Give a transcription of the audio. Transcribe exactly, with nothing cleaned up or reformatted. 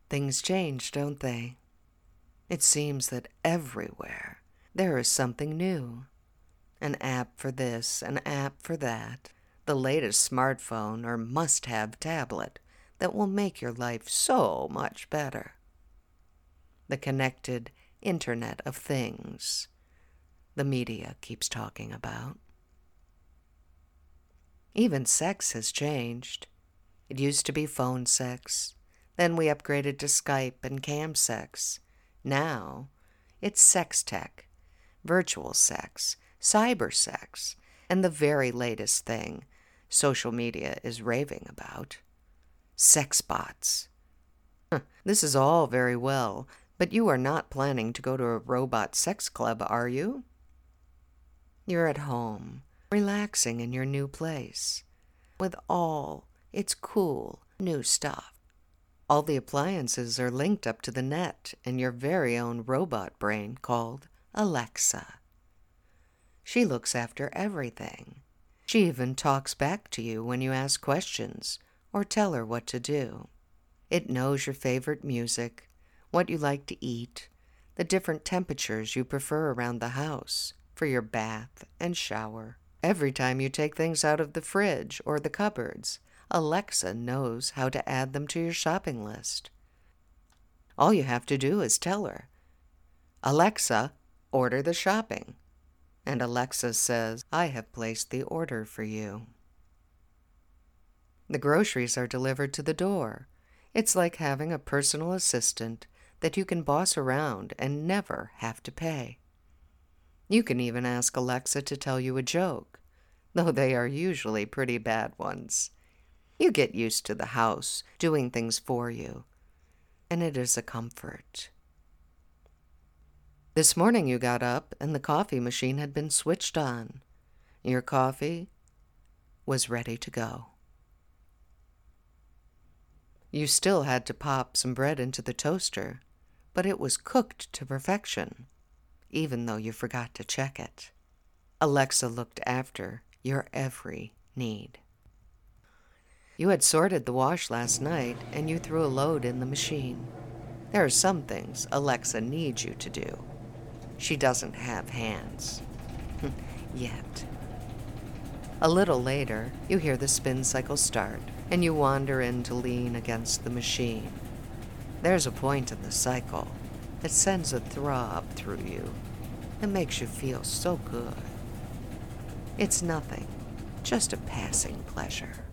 Things change, don't they? It seems that everywhere there is something new. An app for this, an app for that, the latest smartphone or must-have tablet that will make your life so much better. The connected Internet of Things the media keeps talking about. Even sex has changed. It used to be phone sex. Then we upgraded to Skype and cam sex. Now, it's sex tech, virtual sex, cyber sex, and the very latest thing social media is raving about, sex bots. Huh, this is all very well, but you are not planning to go to a robot sex club, are you? You're at home, relaxing in your new place, with all its cool new stuff. All the appliances are linked up to the net in your very own robot brain called Alexa. She looks after everything. She even talks back to you when you ask questions or tell her what to do. It knows your favorite music, what you like to eat, the different temperatures you prefer around the house for your bath and shower. Every time you take things out of the fridge or the cupboards, Alexa knows how to add them to your shopping list. All you have to do is tell her, "Alexa, order the shopping." And Alexa says, "I have placed the order for you." The groceries are delivered to the door. It's like having a personal assistant that you can boss around and never have to pay. You can even ask Alexa to tell you a joke, though they are usually pretty bad ones. You get used to the house doing things for you, and it is a comfort. This morning you got up and the coffee machine had been switched on. Your coffee was ready to go. You still had to pop some bread into the toaster, but it was cooked to perfection, even though you forgot to check it. Alexa looked after your every need. You had sorted the wash last night, and you threw a load in the machine. There are some things Alexa needs you to do. She doesn't have hands. Yet. A little later, you hear the spin cycle start, and you wander in to lean against the machine. There's a point in the cycle that sends a throb through you that makes you feel so good. It's nothing, just a passing pleasure.